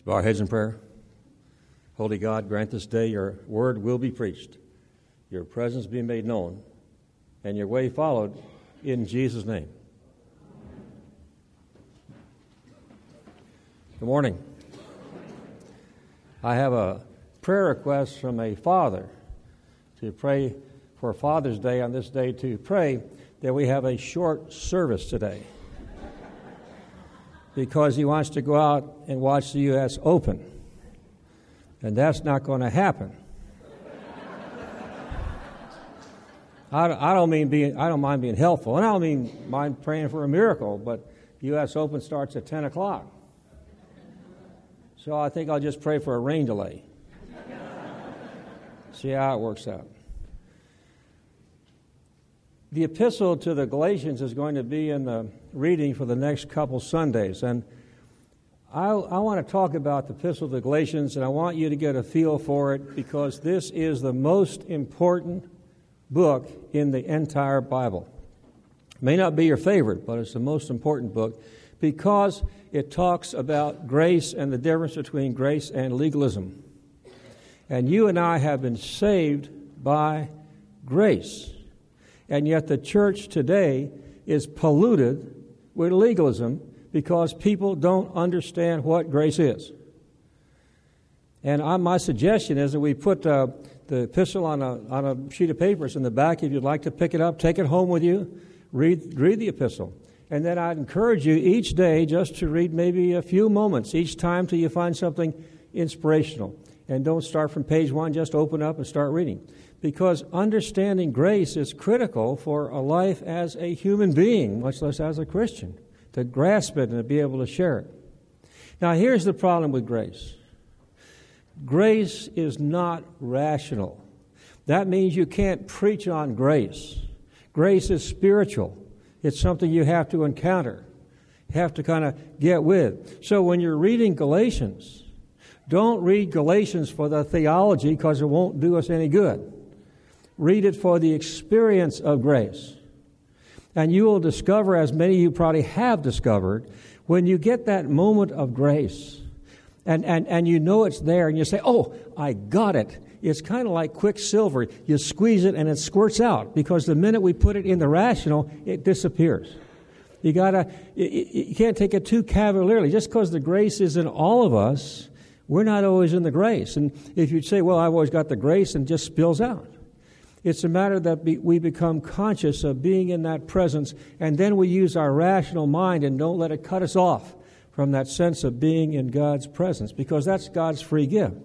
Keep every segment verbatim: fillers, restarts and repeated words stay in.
Bow our heads in prayer. Holy God, grant this day your word will be preached, your presence be made known, and your way followed in Jesus' name. Good morning. I have a prayer request from a father to pray for Father's Day on this day, to pray that we have a short service today, because he wants to go out and watch the U S Open, and that's not going to happen. I, I don't mean being I don't mind being helpful, and I don't mean mind praying for a miracle, but U S Open starts at ten o'clock. So I think I'll just pray for a rain delay. See how it works out. The epistle to the Galatians is going to be in the reading for the next couple Sundays. And I, I want to talk about the epistle to the Galatians, and I want you to get a feel for it, because this is the most important book in the entire Bible. It may not be your favorite, but it's the most important book, because it talks about grace and the difference between grace and legalism. And you and I have been saved by grace. And yet the church today is polluted with legalism because people don't understand what grace is. And I, my suggestion is that we put uh, the epistle on a, on a sheet of paper in the back. If you'd like to pick it up, take it home with you, read, read the epistle. And then I'd encourage you each day just to read maybe a few moments each time till you find something inspirational. And don't start from page one, just open up and start reading. Because understanding grace is critical for a life as a human being, much less as a Christian, to grasp it and to be able to share it. Now, here's the problem with grace. Grace is not rational. That means you can't preach on grace. Grace is spiritual. It's something you have to encounter. You have to kind of get with. So when you're reading Galatians, don't read Galatians for the theology, because it won't do us any good. Read it for the experience of grace. And you will discover, as many of you probably have discovered, when you get that moment of grace, and, and, and you know it's there, and you say, oh, I got it. It's kind of like quicksilver. You squeeze it and it squirts out, because the minute we put it in the rational, it disappears. You gotta, you, you can't take it too cavalierly. Just because the grace is in all of us, we're not always in the grace. And if you'd say, well, I've always got the grace, and just spills out. It's a matter that be, we become conscious of being in that presence, and then we use our rational mind and don't let it cut us off from that sense of being in God's presence, because that's God's free gift.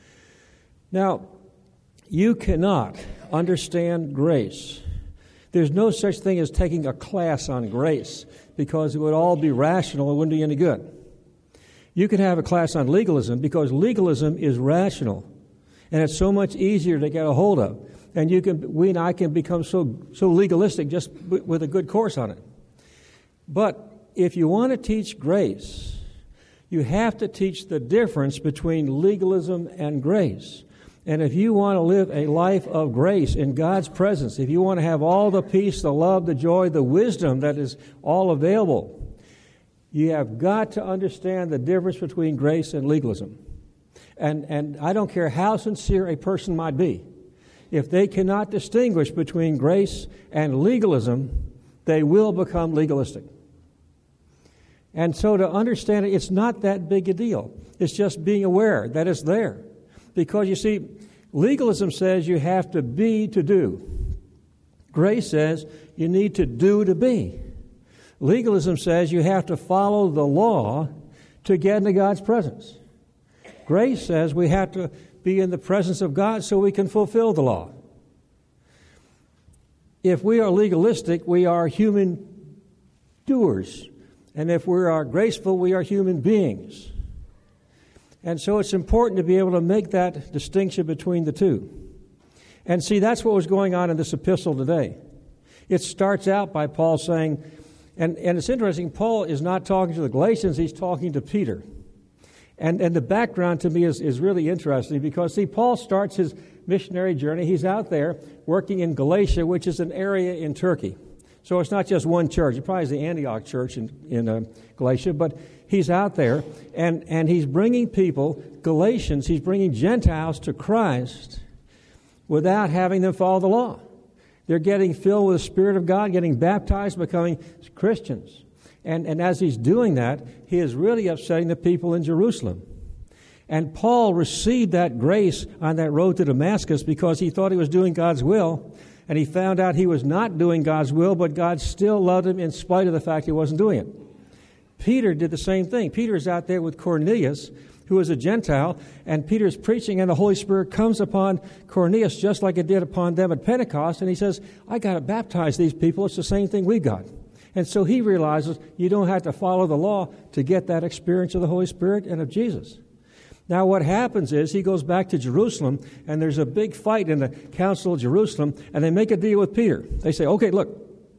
Now, you cannot understand grace. There's no such thing as taking a class on grace, because it would all be rational. It wouldn't do any good. You can have a class on legalism, because legalism is rational, and it's so much easier to get a hold of. And you can, we and I can become so so legalistic just w- with a good course on it. But if you want to teach grace, you have to teach the difference between legalism and grace. And if you want to live a life of grace in God's presence, if you want to have all the peace, the love, the joy, the wisdom that is all available, you have got to understand the difference between grace and legalism. And and I don't care how sincere a person might be. If they cannot distinguish between grace and legalism, they will become legalistic. And so to understand it, it's not that big a deal. It's just being aware that it's there. Because, you see, legalism says you have to be to do. Grace says you need to do to be. Legalism says you have to follow the law to get into God's presence. Grace says we have to be in the presence of God so we can fulfill the law. If we are legalistic, we are human doers. And if we are graceful, we are human beings. And so it's important to be able to make that distinction between the two. And see, that's what was going on in this epistle today. It starts out by Paul saying, and, and it's interesting, Paul is not talking to the Galatians, he's talking to Peter. And and the background to me is, is really interesting because, see, Paul starts his missionary journey. He's out there working in Galatia, which is an area in Turkey. So it's not just one church. It probably is the Antioch church in, in uh, Galatia, but he's out there, and, and he's bringing people, Galatians, he's bringing Gentiles to Christ without having them follow the law. They're getting filled with the Spirit of God, getting baptized, becoming Christians. And, and as he's doing that, he is really upsetting the people in Jerusalem. And Paul received that grace on that road to Damascus because he thought he was doing God's will, and he found out he was not doing God's will, but God still loved him in spite of the fact he wasn't doing it. Peter did the same thing. Peter is out there with Cornelius, who is a Gentile, and Peter's preaching, and the Holy Spirit comes upon Cornelius just like it did upon them at Pentecost, and he says, I got to baptize these people. It's the same thing we got. And so he realizes you don't have to follow the law to get that experience of the Holy Spirit and of Jesus. Now what happens is he goes back to Jerusalem, and there's a big fight in the Council of Jerusalem, and they make a deal with Peter. They say, okay, look,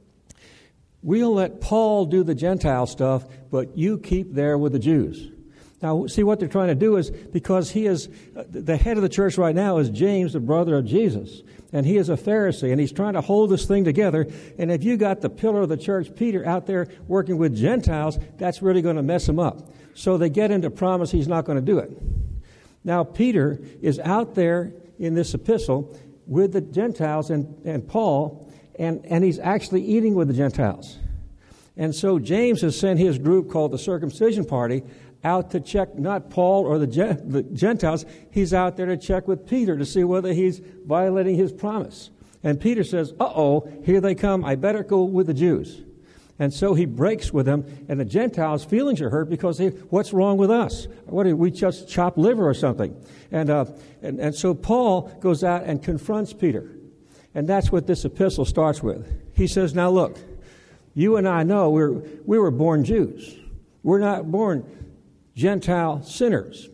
we'll let Paul do the Gentile stuff, but you keep there with the Jews. Now, see, what they're trying to do is, because he is, the head of the church right now is James, the brother of Jesus, and he is a Pharisee, and he's trying to hold this thing together, and if you got the pillar of the church, Peter, out there working with Gentiles, that's really going to mess him up. So they get him to promise he's not going to do it. Now, Peter is out there in this epistle with the Gentiles and, and Paul, and, and he's actually eating with the Gentiles. And so James has sent his group called the Circumcision Party out to check not Paul or the, Gen- the Gentiles. He's out there to check with Peter to see whether he's violating his promise. And Peter says, uh-oh, here they come. I better go with the Jews. And so he breaks with them, and the Gentiles' feelings are hurt because they, what's wrong with us? What did we just chop liver or something? And, uh, and and so Paul goes out and confronts Peter. And that's what this epistle starts with. He says, now look, you and I know we're, we were born Jews. We're not born Gentile sinners.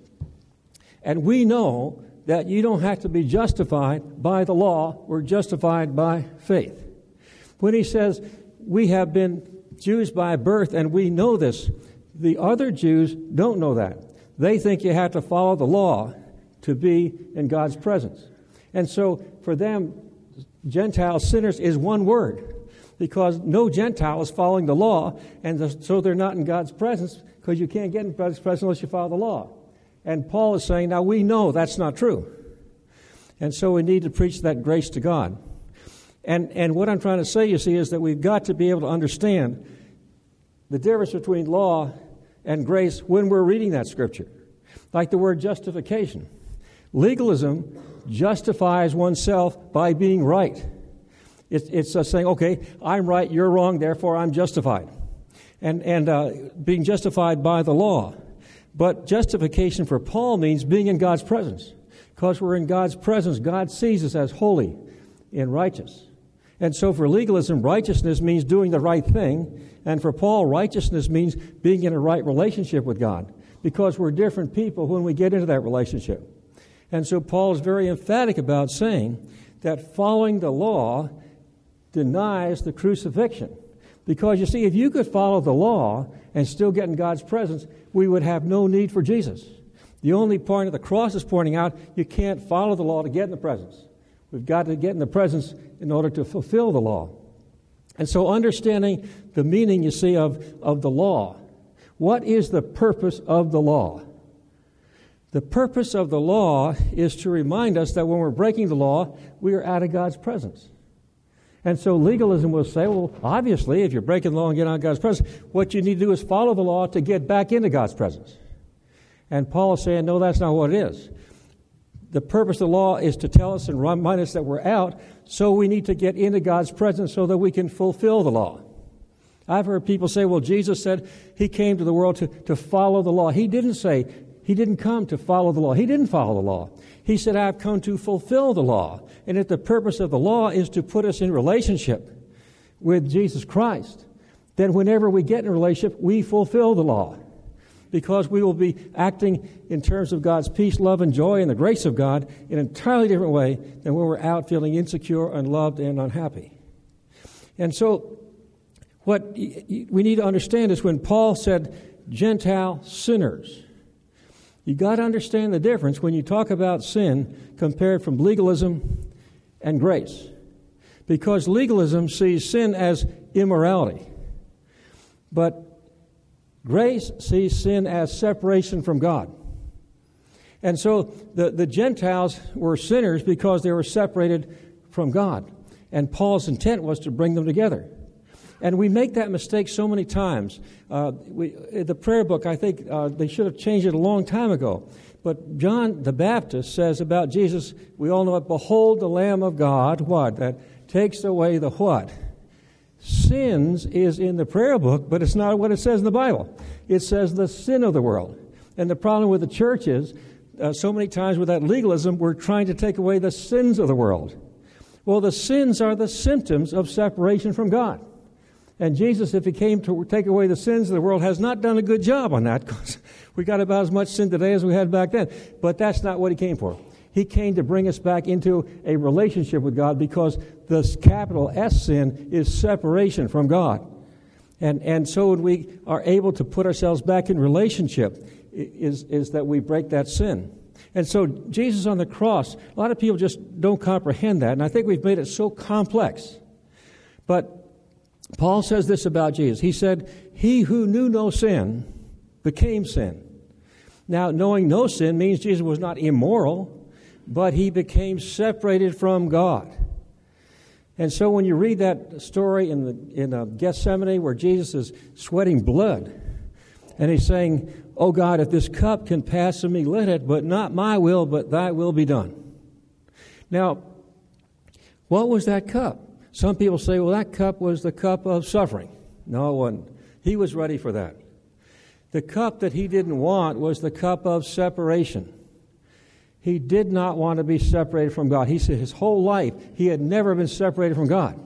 And we know that you don't have to be justified by the law. We're justified by faith. When he says we have been Jews by birth and we know this, the other Jews don't know that. They think you have to follow the law to be in God's presence. And so for them, Gentile sinners is one word, because no Gentile is following the law, and so they're not in God's presence, because you can't get in God's presence unless you follow the law. And Paul is saying, now we know that's not true. And so we need to preach that grace to God. And and what I'm trying to say, you see, is that we've got to be able to understand the difference between law and grace when we're reading that Scripture. Like the word justification. Legalism justifies oneself by being right. It's, it's uh, saying, okay, I'm right, you're wrong, therefore I'm justified. And, and uh, being justified by the law. But justification for Paul means being in God's presence. Because we're in God's presence, God sees us as holy and righteous. And so for legalism, righteousness means doing the right thing. And for Paul, righteousness means being in a right relationship with God. Because we're different people when we get into that relationship. And so Paul is very emphatic about saying that following the law denies the crucifixion. Because, you see, if you could follow the law and still get in God's presence, we would have no need for Jesus. The only point of the cross is pointing out you can't follow the law to get in the presence. We've got to get in the presence in order to fulfill the law. And so understanding the meaning, you see, of, of the law. What is the purpose of the law? The purpose of the law is to remind us that when we're breaking the law, we are out of God's presence. And so legalism will say, well, obviously, if you're breaking the law and getting out of God's presence, what you need to do is follow the law to get back into God's presence. And Paul is saying, no, that's not what it is. The purpose of the law is to tell us and remind us that we're out, so we need to get into God's presence so that we can fulfill the law. I've heard people say, well, Jesus said he came to the world to, to follow the law. He didn't say, he didn't come to follow the law. He didn't follow the law. He said, I've come to fulfill the law. And if the purpose of the law is to put us in relationship with Jesus Christ, then whenever we get in a relationship, we fulfill the law. Because we will be acting in terms of God's peace, love, and joy, and the grace of God in an entirely different way than when we're out feeling insecure, unloved, and unhappy. And so what we need to understand is when Paul said Gentile sinners, you got to understand the difference when you talk about sin compared from legalism and grace. because legalism sees sin as immorality. But grace sees sin as separation from God. And so the, the Gentiles were sinners because they were separated from God. And Paul's intent was to bring them together. And we make that mistake so many times. Uh, we, the prayer book, I think uh, they should have changed it a long time ago. But John the Baptist says about Jesus, we all know it, behold the Lamb of God, what? That takes away the what? Sins is in the prayer book, but it's not what it says in the Bible. It says the sin of the world. And the problem with the church is, uh, so many times with that legalism, we're trying to take away the sins of the world. Well, the sins are the symptoms of separation from God. And Jesus, if he came to take away the sins of the world, has not done a good job on that, because we got about as much sin today as we had back then. But that's not what he came for. He came to bring us back into a relationship with God, because the capital S sin is separation from God. And and so when we are able to put ourselves back in relationship, is, is that we break that sin. And so Jesus on the cross, a lot of people just don't comprehend that, and I think we've made it so complex. But Paul says this about Jesus. He said, he who knew no sin became sin. Now, knowing no sin means Jesus was not immoral, but he became separated from God. And so when you read that story in the in uh, Gethsemane where Jesus is sweating blood, and he's saying, oh God, if this cup can pass from me, let it, but not my will, but thy will be done. Now, what was that cup? Some people say, well, that cup was the cup of suffering. No, it wasn't. He was ready for that. The cup that he didn't want was the cup of separation. He did not want to be separated from God. He said his whole life he had never been separated from God.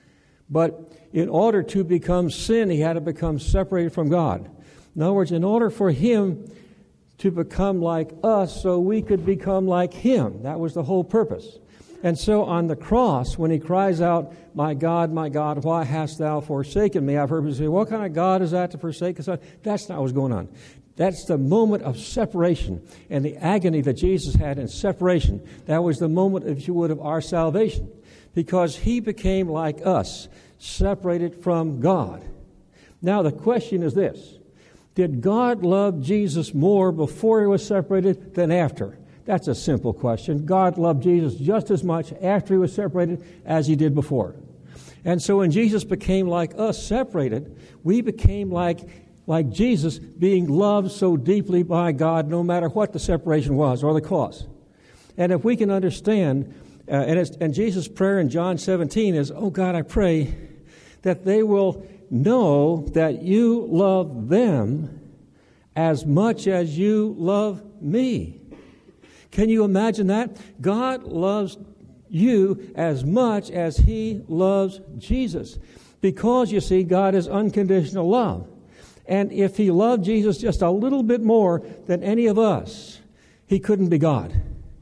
But in order to become sin, he had to become separated from God. In other words, in order for him to become like us so we could become like him. That was the whole purpose. And so on the cross, when he cries out, my God, my God, why hast thou forsaken me? I've heard people say, what kind of God is that to forsake us? That's not what's going on. That's the moment of separation and the agony that Jesus had in separation. That was the moment, if you would, of our salvation. Because he became like us, separated from God. Now the question is this. Did God love Jesus more before he was separated than after? That's a simple question. God loved Jesus just as much after he was separated as he did before. And so when Jesus became like us, separated, we became like, like Jesus, being loved so deeply by God no matter what the separation was or the cause. And if we can understand, uh, and, it's, and Jesus' prayer in John seventeen is, oh God, I pray that they will know that you love them as much as you love me. Can you imagine that? God loves you as much as he loves Jesus. Because, you see, God is unconditional love. And if he loved Jesus just a little bit more than any of us, he couldn't be God.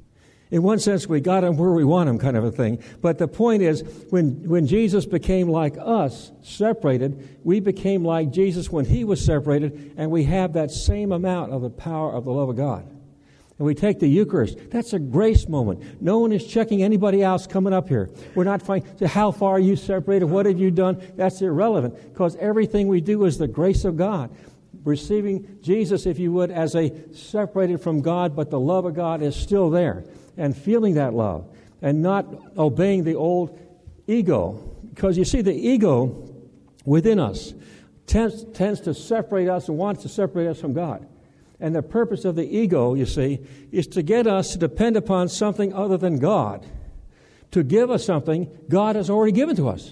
In one sense, we got him where we want him, kind of a thing. But the point is, when, when Jesus became like us, separated, we became like Jesus when he was separated, and we have that same amount of the power of the love of God. And we take the Eucharist. That's a grace moment. No one is checking anybody else coming up here. We're not finding how far are you separated, what have you done? That's irrelevant, because everything we do is the grace of God. Receiving Jesus, if you would, as a separated from God, but the love of God is still there. And feeling that love. And not obeying the old ego. Because you see, the ego within us tends, tends to separate us and wants to separate us from God. And the purpose of the ego, you see, is to get us to depend upon something other than God. To give us something God has already given to us.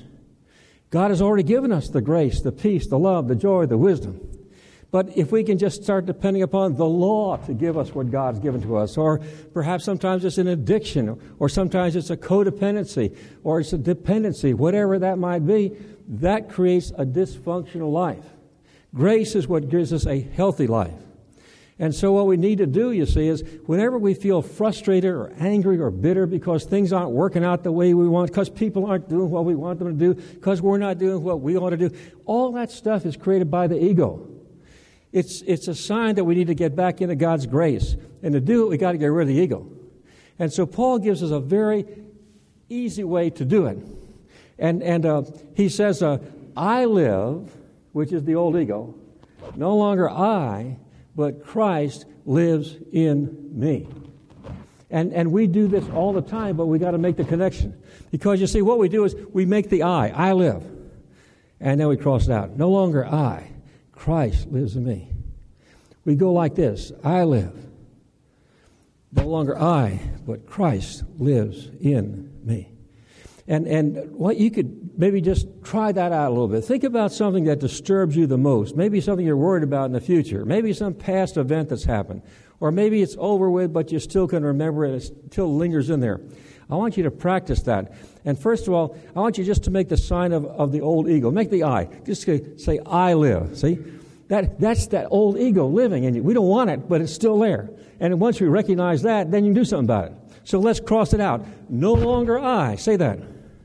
God has already given us the grace, the peace, the love, the joy, the wisdom. But if we can just start depending upon the law to give us what God's given to us, or perhaps sometimes it's an addiction, or sometimes it's a codependency, or it's a dependency, whatever that might be, that creates a dysfunctional life. Grace is what gives us a healthy life. And so what we need to do, you see, is whenever we feel frustrated or angry or bitter because things aren't working out the way we want, because people aren't doing what we want them to do, because we're not doing what we want to do, all that stuff is created by the ego. It's it's a sign that we need to get back into God's grace. And to do it, we got to get rid of the ego. And so Paul gives us a very easy way to do it. And, and uh, he says, uh, I live, which is the old ego. No longer I, but Christ lives in me. And and we do this all the time, but we got to make the connection. Because you see, what we do is we make the I, I live. And then we cross it out. No longer I, Christ lives in me. We go like this, I live. No longer I, but Christ lives in me. And and what you could maybe just try that out a little bit. Think about something that disturbs you the most. Maybe something you're worried about in the future. Maybe some past event that's happened. Or maybe it's over with, but you still can remember it. It still lingers in there. I want you to practice that. And first of all, I want you just to make the sign of, of the old ego. Make the I. Just say, I live. See? That That's that old ego living in you. We don't want it, but it's still there. And once we recognize that, then you can do something about it. So let's cross it out. No longer I. Say that.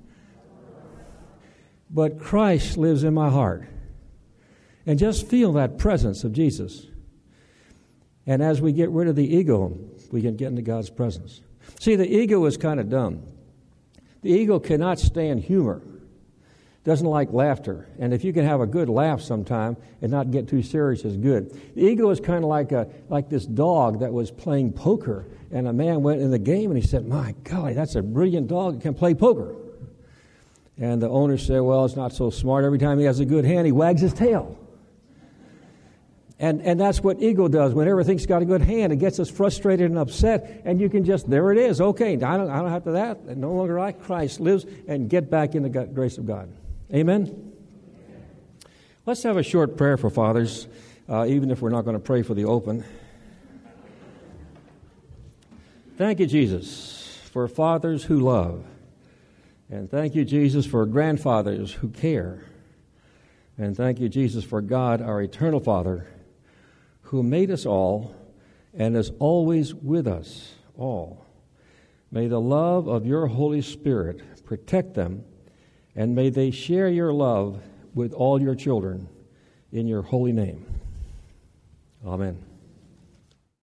But Christ lives in my heart. And just feel that presence of Jesus. And as we get rid of the ego, we can get into God's presence. See, the ego is kind of dumb. The ego cannot stand humor. Doesn't like laughter. And if you can have a good laugh sometime and not get too serious is good. The ego is kind of like a like this dog that was playing poker. And a man went in the game and he said, my golly, that's a brilliant dog. It can play poker. And the owner said, well, it's not so smart. Every time he has a good hand, he wags his tail. And and that's what ego does. Whenever it thinks it's got a good hand, it gets us frustrated and upset. And you can just, there it is. Okay, I don't, I don't have to that. And no longer I, Christ lives, and get back in the grace of God. Amen? Let's have a short prayer for fathers, uh, even if we're not going to pray for the open. Thank you, Jesus, for fathers who love. And thank you, Jesus, for grandfathers who care. And thank you, Jesus, for God, our eternal Father, who made us all and is always with us all. May the love of your Holy Spirit protect them, and may they share your love with all your children in your holy name. Amen.